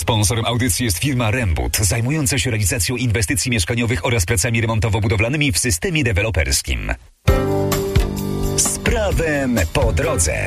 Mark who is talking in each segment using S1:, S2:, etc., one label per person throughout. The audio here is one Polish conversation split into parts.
S1: Sponsorem audycji jest firma Rembut, zajmująca się realizacją inwestycji mieszkaniowych oraz pracami remontowo-budowlanymi w systemie deweloperskim. Z prawem po drodze.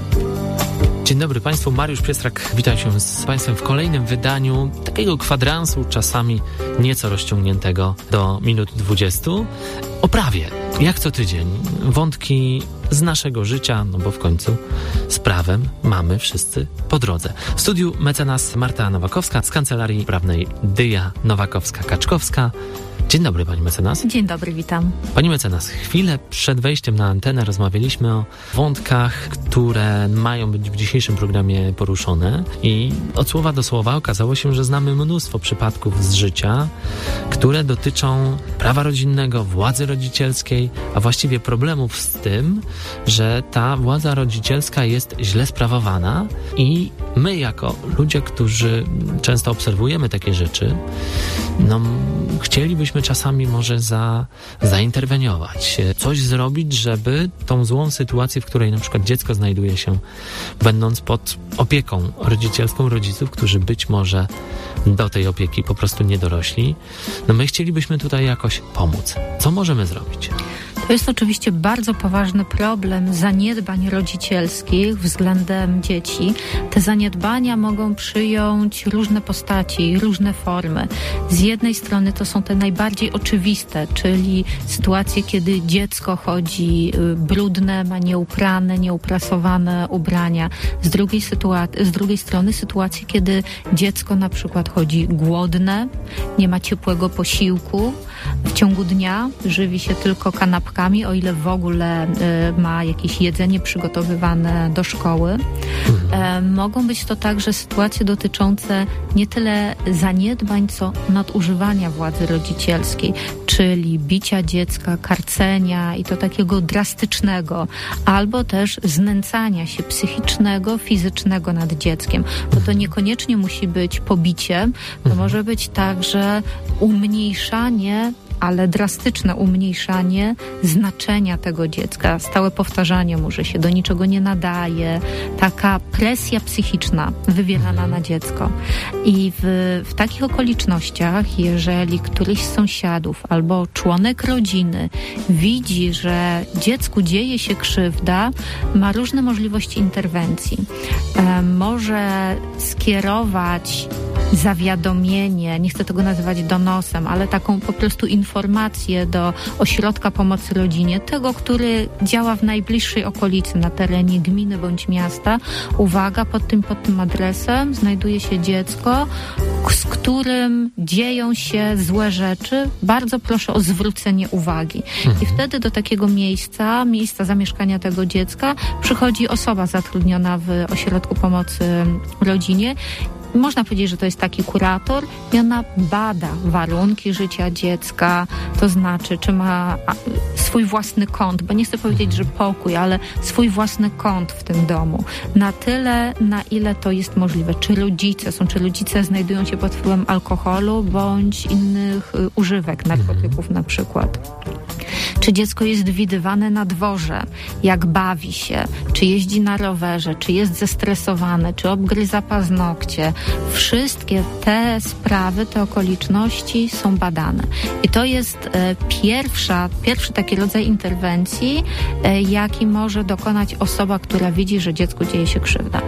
S2: Dzień dobry Państwu, Mariusz Piestrak, witam się z Państwem w kolejnym wydaniu takiego kwadransu, czasami nieco rozciągniętego do minut 20. O prawie, jak co tydzień, wątki z naszego życia, no bo w końcu z prawem mamy wszyscy po drodze. W studiu mecenas Marta Nowakowska z Kancelarii Prawnej Dyja Nowakowska-Kaczkowska. Dzień dobry, pani mecenas.
S3: Dzień dobry, witam.
S2: Pani mecenas, chwilę przed wejściem na antenę rozmawialiśmy o wątkach, które mają być w dzisiejszym programie poruszone i od słowa do słowa okazało się, że znamy mnóstwo przypadków z życia, które dotyczą prawa rodzinnego, władzy rodzicielskiej, a właściwie problemów z tym, że ta władza rodzicielska jest źle sprawowana i my jako ludzie, którzy często obserwujemy takie rzeczy, no chcielibyśmy czasami może zainterweniować, coś zrobić, żeby tą złą sytuację, w której na przykład dziecko znajduje się, będąc pod opieką rodzicielską rodziców, którzy być może do tej opieki po prostu nie dorośli, no my chcielibyśmy tutaj jakoś pomóc. Co możemy zrobić?
S3: To jest oczywiście bardzo poważny problem zaniedbań rodzicielskich względem dzieci. Te zaniedbania mogą przyjąć różne postaci, różne formy. Z jednej strony to są te najbardziej oczywiste, czyli sytuacje, kiedy dziecko chodzi brudne, ma nieuprane, nieuprasowane ubrania. Z drugiej strony sytuacje, kiedy dziecko na przykład chodzi głodne, nie ma ciepłego posiłku w ciągu dnia, żywi się tylko kanapkami, o ile w ogóle ma jakieś jedzenie przygotowywane do szkoły. Mogą być to także sytuacje dotyczące nie tyle zaniedbań, co nadużywania władzy rodzicielskiej, czyli bicia dziecka, karcenia i to takiego drastycznego, albo też znęcania się psychicznego, fizycznego nad dzieckiem. Bo to niekoniecznie musi być pobicie, to może być także umniejszanie, ale drastyczne umniejszanie znaczenia tego dziecka. Stałe powtarzanie mu, że się do niczego nie nadaje. Taka presja psychiczna wywierana na dziecko. I w takich okolicznościach, jeżeli któryś z sąsiadów albo członek rodziny widzi, że dziecku dzieje się krzywda, ma różne możliwości interwencji. Może skierować zawiadomienie, nie chcę tego nazywać donosem, ale taką po prostu informację do ośrodka pomocy rodzinie, tego, który działa w najbliższej okolicy, na terenie gminy bądź miasta. Uwaga, pod tym adresem znajduje się dziecko, z którym dzieją się złe rzeczy. Bardzo proszę o zwrócenie uwagi. I wtedy do takiego miejsca zamieszkania tego dziecka przychodzi osoba zatrudniona w ośrodku pomocy rodzinie. Można powiedzieć, że to jest taki kurator i ona bada warunki życia dziecka, to znaczy, czy ma swój własny kąt, bo nie chcę powiedzieć, że pokój, ale swój własny kąt w tym domu. Na tyle, na ile to jest możliwe. Czy rodzice znajdują się pod wpływem alkoholu bądź innych używek, narkotyków na przykład. Czy dziecko jest widywane na dworze, jak bawi się, czy jeździ na rowerze, czy jest zestresowane, czy obgryza paznokcie. Wszystkie te sprawy, te okoliczności są badane. I to jest pierwszy taki rodzaj interwencji, jaki może dokonać osoba, która widzi, że dziecku dzieje się krzywda.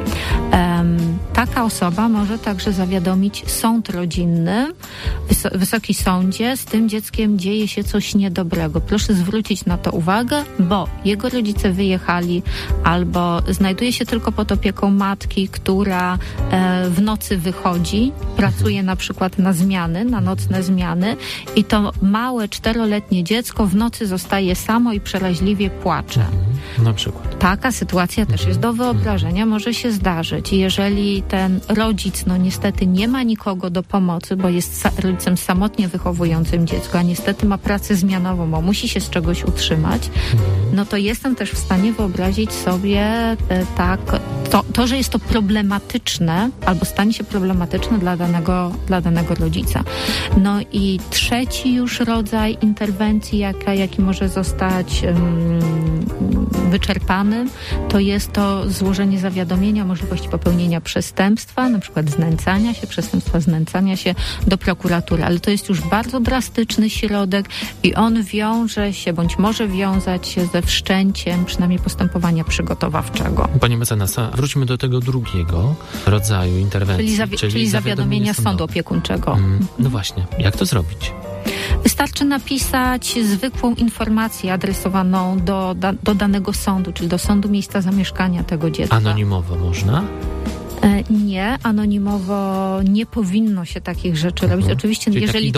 S3: Taka osoba może także zawiadomić sąd rodzinny, Wysoki Sądzie, z tym dzieckiem dzieje się coś niedobrego. Proszę zwrócić na to uwagę, bo jego rodzice wyjechali albo znajduje się tylko pod opieką matki, która w nocy wychodzi, pracuje na przykład na nocne zmiany i to małe 4-letnie dziecko w nocy zostaje samo i przeraźliwie płacze.
S2: Na przykład.
S3: Taka sytuacja też jest do wyobrażenia, może się zdarzyć. Jeżeli ten rodzic, niestety nie ma nikogo do pomocy, bo jest rodzicem samotnie wychowującym dziecko, a niestety ma pracę zmianową, bo musi się z czegoś utrzymać, no to jestem też w stanie wyobrazić sobie To, że jest to problematyczne albo stanie się problematyczne dla danego rodzica. No i trzeci już rodzaj interwencji, jaki może zostać wyczerpany, to jest to złożenie zawiadomienia o możliwości popełnienia przestępstwa, na przykład przestępstwa znęcania się do prokuratury. Ale to jest już bardzo drastyczny środek i on wiąże się, bądź może wiązać się ze wszczęciem przynajmniej postępowania przygotowawczego.
S2: Pani mecenasa, wróćmy do tego drugiego rodzaju interwencji.
S3: Czyli zawiadomienia sądu opiekuńczego.
S2: No właśnie, jak to zrobić?
S3: Wystarczy napisać zwykłą informację adresowaną do danego sądu, czyli do sądu miejsca zamieszkania tego dziecka.
S2: Anonimowo można?
S3: Nie, anonimowo nie powinno się takich rzeczy robić. Oczywiście,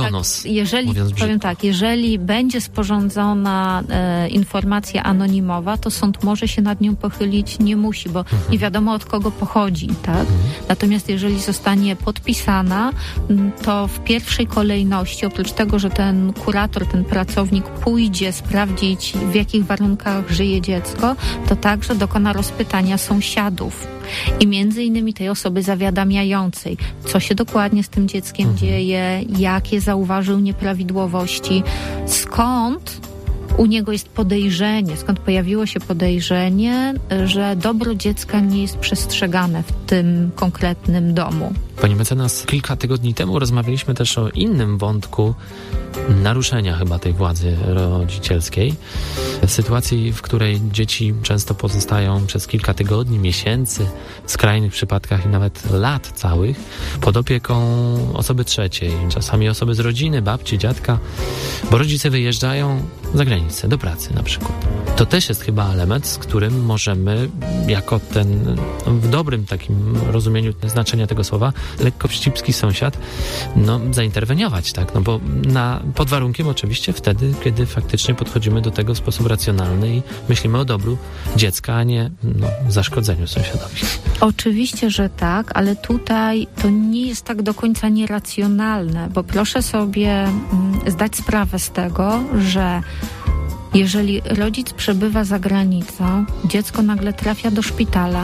S3: jeżeli będzie sporządzona informacja anonimowa, to sąd może się nad nią pochylić, nie musi, bo nie wiadomo od kogo pochodzi, tak? Natomiast jeżeli zostanie podpisana, to w pierwszej kolejności, oprócz tego, że ten kurator, ten pracownik pójdzie sprawdzić, w jakich warunkach żyje dziecko, to także dokona rozpytania sąsiadów i między innymi tej osoby zawiadamiającej, co się dokładnie z tym dzieckiem dzieje, jakie zauważył nieprawidłowości, skąd u niego jest podejrzenie, skąd pojawiło się podejrzenie, że dobro dziecka nie jest przestrzegane w tym konkretnym domu.
S2: Pani mecenas, kilka tygodni temu rozmawialiśmy też o innym wątku naruszenia chyba tej władzy rodzicielskiej. W sytuacji, w której dzieci często pozostają przez kilka tygodni, miesięcy, w skrajnych przypadkach i nawet lat całych pod opieką osoby trzeciej, czasami osoby z rodziny, babci, dziadka, bo rodzice wyjeżdżają za granicę, do pracy na przykład. To też jest chyba element, z którym możemy jako ten w dobrym takim rozumieniu znaczenia tego słowa lekko wścibski sąsiad zainterweniować, tak? No bo pod warunkiem oczywiście wtedy, kiedy faktycznie podchodzimy do tego w sposób racjonalny i myślimy o dobru dziecka, a nie zaszkodzeniu sąsiadowi.
S3: Oczywiście, że tak, ale tutaj to nie jest tak do końca nieracjonalne, bo proszę sobie zdać sprawę z tego, że jeżeli rodzic przebywa za granicą, dziecko nagle trafia do szpitala,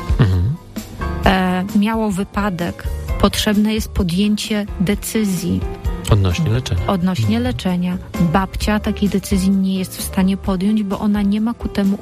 S3: miało wypadek, potrzebne jest podjęcie decyzji odnośnie leczenia. Babcia takiej decyzji nie jest w stanie podjąć, bo ona nie ma ku temu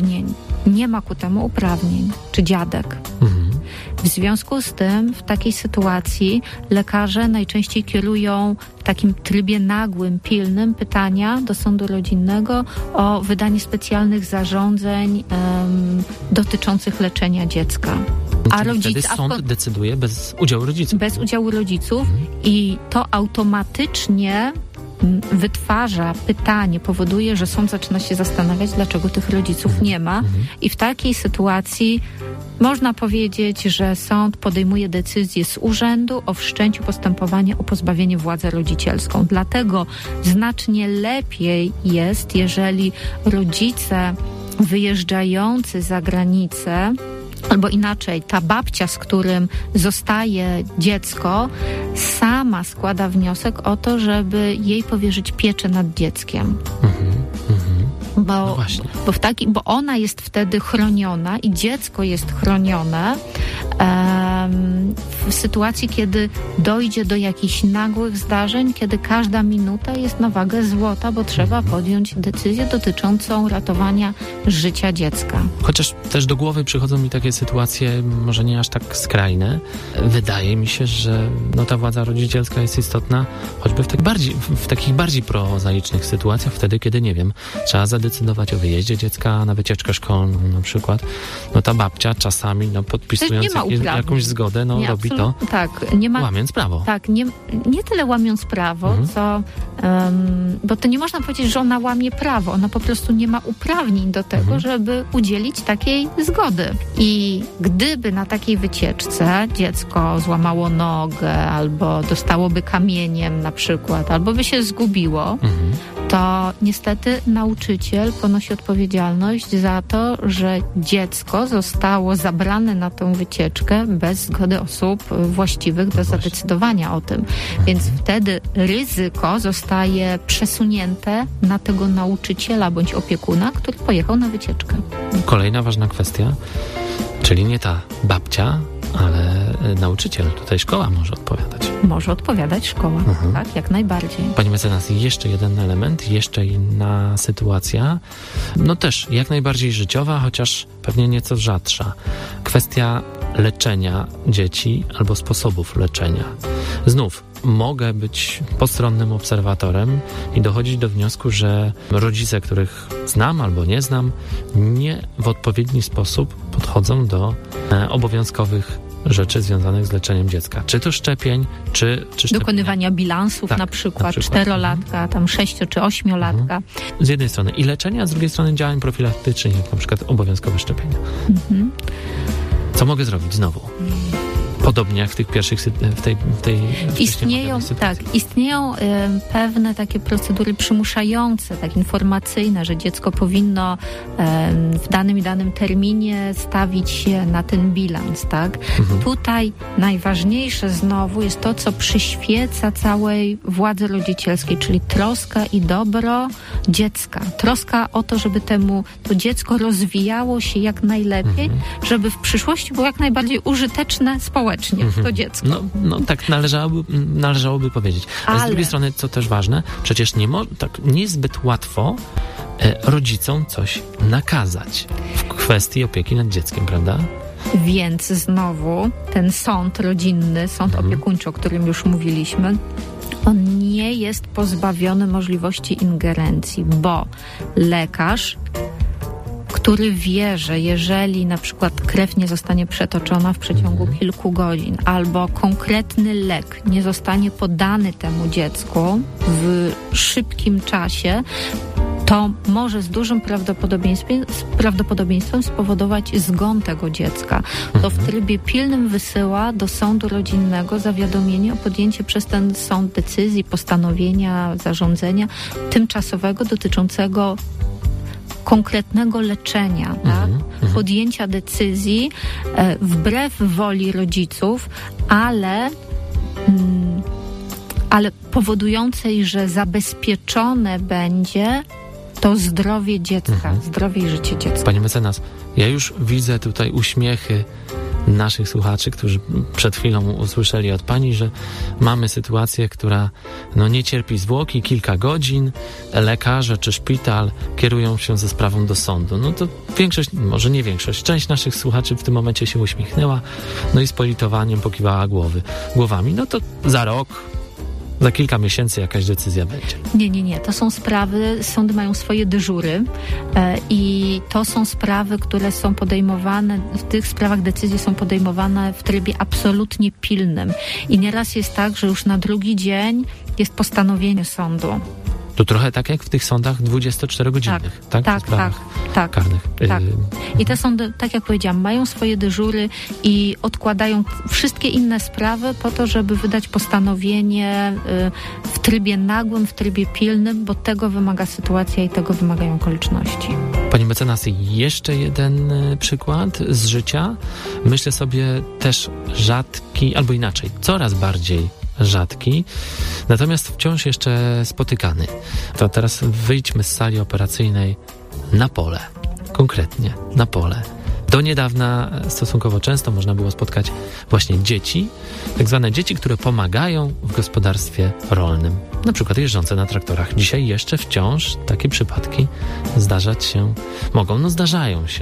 S3: uprawnień. Czy dziadek. W związku z tym w takiej sytuacji lekarze najczęściej kierują w takim trybie nagłym, pilnym pytania do sądu rodzinnego o wydanie specjalnych zarządzeń dotyczących leczenia dziecka.
S2: Wtedy sąd decyduje bez udziału rodziców.
S3: Bez udziału rodziców i to automatycznie wytwarza pytanie, powoduje, że sąd zaczyna się zastanawiać, dlaczego tych rodziców nie ma. I w takiej sytuacji można powiedzieć, że sąd podejmuje decyzję z urzędu o wszczęciu postępowania o pozbawienie władzy rodzicielską. Dlatego znacznie lepiej jest, jeżeli rodzice wyjeżdżający za granicę, albo inaczej, ta babcia, z którym zostaje dziecko, sama składa wniosek o to, żeby jej powierzyć pieczę nad dzieckiem. Bo ona jest wtedy chroniona i dziecko jest chronione w sytuacji, kiedy dojdzie do jakichś nagłych zdarzeń, kiedy każda minuta jest na wagę złota, bo trzeba podjąć decyzję dotyczącą ratowania życia dziecka.
S2: Chociaż też do głowy przychodzą mi takie sytuacje, może nie aż tak skrajne. Wydaje mi się, że ta władza rodzicielska jest istotna choćby w takich bardziej prozaicznych sytuacjach, wtedy, kiedy, nie wiem, trzeba zadecydować o wyjeździe dziecka na wycieczkę szkolną na przykład. Ta babcia czasami, podpisując jakąś zgodę, robi to, łamiąc prawo.
S3: Tak, nie tyle łamiąc prawo, co bo to nie można powiedzieć, że ona łamie prawo. Ona po prostu nie ma uprawnień do tego, żeby udzielić takiej zgody. I gdyby na takiej wycieczce dziecko złamało nogę, albo dostałoby kamieniem na przykład, albo by się zgubiło, to niestety nauczyciel ponosi odpowiedzialność za to, że dziecko zostało zabrane na tą wycieczkę bez zgody osób właściwych do zadecydowania o tym. Więc wtedy ryzyko zostaje przesunięte na tego nauczyciela bądź opiekuna, który pojechał na wycieczkę.
S2: Kolejna ważna kwestia. Czyli nie ta babcia, ale nauczyciel, tutaj szkoła może odpowiadać.
S3: Może odpowiadać szkoła, tak, jak najbardziej.
S2: Pani mecenas, jeszcze jeden element, jeszcze inna sytuacja, no też jak najbardziej życiowa, chociaż pewnie nieco rzadsza. Kwestia leczenia dzieci albo sposobów leczenia. Znów, mogę być postronnym obserwatorem i dochodzić do wniosku, że rodzice, których znam albo nie znam, nie w odpowiedni sposób podchodzą do obowiązkowych rzeczy związanych z leczeniem dziecka. Czy to szczepień, czy
S3: dokonywania bilansów, tak, na przykład 4-latka, tam 6- czy 8-latka.
S2: Z jednej strony i leczenia, a z drugiej strony działań profilaktycznych, jak na przykład obowiązkowe szczepienia. Co mogę zrobić znowu? Podobnie jak w tych pierwszych,
S3: istnieją pewne takie procedury przymuszające, tak informacyjne, że dziecko powinno w danym i danym terminie stawić się na ten bilans, tak? Tutaj najważniejsze znowu jest to, co przyświeca całej władzy rodzicielskiej, czyli troska i dobro dziecka. Troska o to, żeby to dziecko rozwijało się jak najlepiej, żeby w przyszłości było jak najbardziej użyteczne społecznie to dziecko.
S2: No tak należałoby powiedzieć. Ale z drugiej strony, co też ważne, przecież nie jest zbyt łatwo rodzicom coś nakazać w kwestii opieki nad dzieckiem, prawda?
S3: Więc znowu ten sąd rodzinny, sąd opiekuńczy, o którym już mówiliśmy, on nie jest pozbawiony możliwości ingerencji, bo lekarz, który wie, że jeżeli na przykład krew nie zostanie przetoczona w przeciągu kilku godzin albo konkretny lek nie zostanie podany temu dziecku w szybkim czasie, to może z dużym prawdopodobieństwem spowodować zgon tego dziecka. To w trybie pilnym wysyła do sądu rodzinnego zawiadomienie o podjęcie przez ten sąd decyzji, postanowienia, zarządzenia tymczasowego dotyczącego konkretnego leczenia, tak? Podjęcia decyzji wbrew woli rodziców, ale powodującej, że zabezpieczone będzie to zdrowie dziecka, zdrowie i życie dziecka.
S2: Pani mecenas, ja już widzę tutaj uśmiechy naszych słuchaczy, którzy przed chwilą usłyszeli od pani, że mamy sytuację, która nie cierpi zwłoki, kilka godzin, lekarze czy szpital kierują się ze sprawą do sądu. No to większość, może nie większość, część naszych słuchaczy w tym momencie się uśmiechnęła, i z politowaniem pokiwała głowami. No to za rok, za kilka miesięcy jakaś decyzja będzie.
S3: Nie. To są sprawy, sądy mają swoje dyżury i to są sprawy, które są podejmowane, w tych sprawach decyzje są podejmowane w trybie absolutnie pilnym. I nieraz jest tak, że już na drugi dzień jest postanowienie sądu.
S2: To trochę tak jak w tych sądach 24-godzinnych, tak?
S3: Tak.
S2: Karnych.
S3: Tak. I te sądy, tak jak powiedziałam, mają swoje dyżury i odkładają wszystkie inne sprawy po to, żeby wydać postanowienie w trybie nagłym, w trybie pilnym, bo tego wymaga sytuacja i tego wymagają okoliczności.
S2: Pani mecenas, jeszcze jeden przykład z życia. Myślę sobie też rzadki, albo inaczej, coraz bardziej rzadki, natomiast wciąż jeszcze spotykany. To teraz wyjdźmy z sali operacyjnej na pole. Konkretnie na pole. Do niedawna stosunkowo często można było spotkać właśnie dzieci, tak zwane dzieci, które pomagają w gospodarstwie rolnym, na przykład jeżdżące na traktorach. Dzisiaj jeszcze wciąż takie przypadki zdarzać się mogą. Zdarzają się.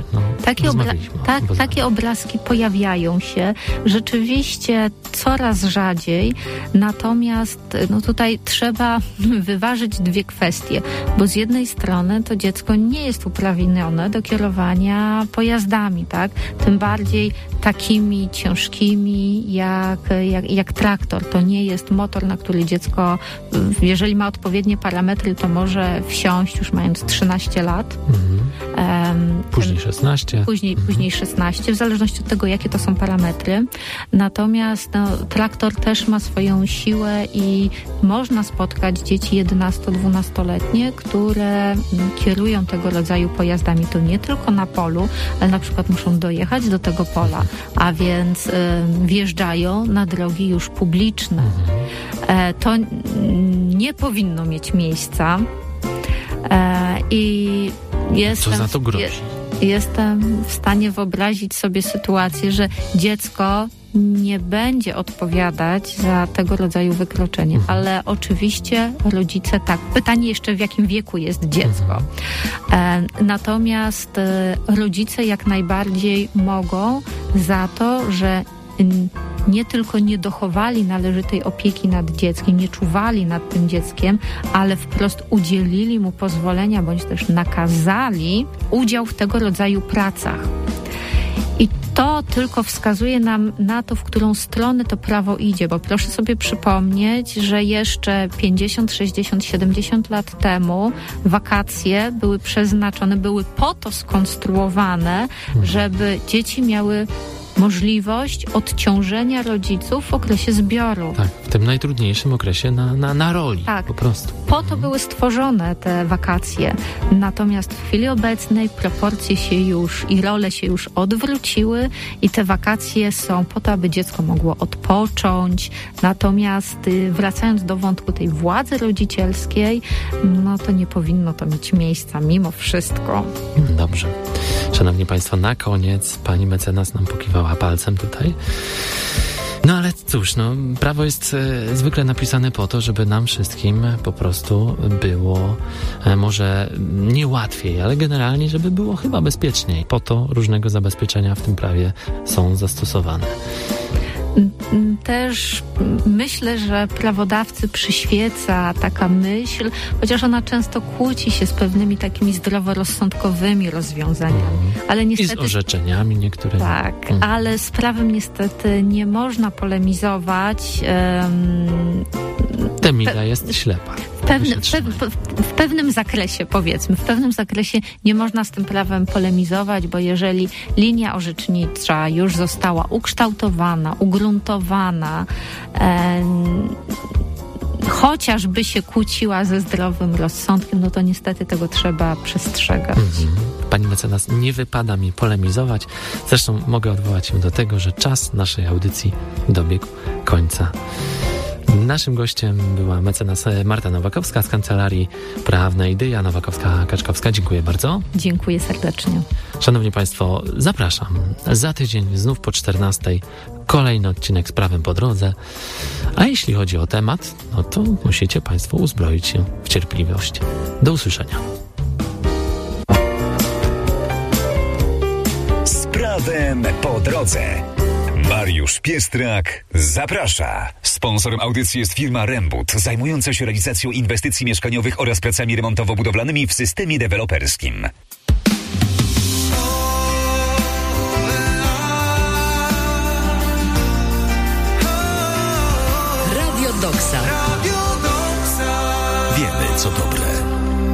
S3: Takie obrazki pojawiają się rzeczywiście coraz rzadziej, natomiast tutaj trzeba wyważyć dwie kwestie, bo z jednej strony to dziecko nie jest uprawnione do kierowania pojazdami, tak? Tym bardziej takimi ciężkimi jak traktor. To nie jest motor, na który dziecko, jeżeli ma odpowiednie parametry, to może wsiąść już mając 13 lat.
S2: Później 16.
S3: Później 16, w zależności od tego, jakie to są parametry. Natomiast traktor też ma swoją siłę i można spotkać dzieci 11-12-letnie, które kierują tego rodzaju pojazdami. To nie tylko na polu, ale na przykład muszą dojechać do tego pola, a więc wjeżdżają na drogi już publiczne. To nie powinno mieć miejsca i
S2: co za to grozi?
S3: jestem w stanie wyobrazić sobie sytuację, że dziecko nie będzie odpowiadać za tego rodzaju wykroczenie, ale oczywiście rodzice tak. Pytanie jeszcze, w jakim wieku jest dziecko. Natomiast rodzice jak najbardziej mogą za to, że nie tylko nie dochowali należytej opieki nad dzieckiem, nie czuwali nad tym dzieckiem, ale wprost udzielili mu pozwolenia, bądź też nakazali udział w tego rodzaju pracach. I to tylko wskazuje nam na to, w którą stronę to prawo idzie, bo proszę sobie przypomnieć, że jeszcze 50, 60, 70 lat temu wakacje były przeznaczone, były po to skonstruowane, żeby dzieci miały możliwość odciążenia rodziców w okresie zbioru.
S2: Tak, w tym najtrudniejszym okresie na roli.
S3: Tak.
S2: Po prostu.
S3: Po to były stworzone te wakacje. Natomiast w chwili obecnej proporcje się już i role się już odwróciły i te wakacje są po to, aby dziecko mogło odpocząć. Natomiast wracając do wątku tej władzy rodzicielskiej, no to nie powinno to mieć miejsca mimo wszystko.
S2: Dobrze. Szanowni Państwo, na koniec pani mecenas nam pokiwała palcem tutaj. No ale cóż, prawo jest zwykle napisane po to, żeby nam wszystkim po prostu było może nie łatwiej, ale generalnie, żeby było chyba bezpieczniej. Po to różnego zabezpieczenia w tym prawie są zastosowane.
S3: Też myślę, że prawodawcy przyświeca taka myśl, chociaż ona często kłóci się z pewnymi takimi zdroworozsądkowymi rozwiązaniami. Ale niestety,
S2: i z orzeczeniami niektórymi.
S3: Tak, ale z prawem niestety nie można polemizować.
S2: Temida jest ślepa.
S3: W pewnym zakresie, powiedzmy, w pewnym zakresie nie można z tym prawem polemizować, bo jeżeli linia orzecznicza już została ukształtowana, ugruntowana, chociażby się kłóciła ze zdrowym rozsądkiem, no to niestety tego trzeba przestrzegać.
S2: Pani mecenas, nie wypada mi polemizować. Zresztą mogę odwołać się do tego, że czas naszej audycji dobiegł końca. Naszym gościem była mecenas Marta Nowakowska z Kancelarii Prawnej Dyja Nowakowska-Kaczkowska. Dziękuję bardzo.
S3: Dziękuję serdecznie.
S2: Szanowni Państwo, zapraszam. Za tydzień znów po 14:00 kolejny odcinek z prawem po drodze. A jeśli chodzi o temat, no to musicie Państwo uzbroić się w cierpliwość. Do usłyszenia.
S1: Z prawem po drodze. Mariusz Piestrak zaprasza. Sponsorem audycji jest firma Rembut, zajmująca się realizacją inwestycji mieszkaniowych oraz pracami remontowo-budowlanymi w systemie deweloperskim.
S4: Radio Doksa. Wiemy, co dobre.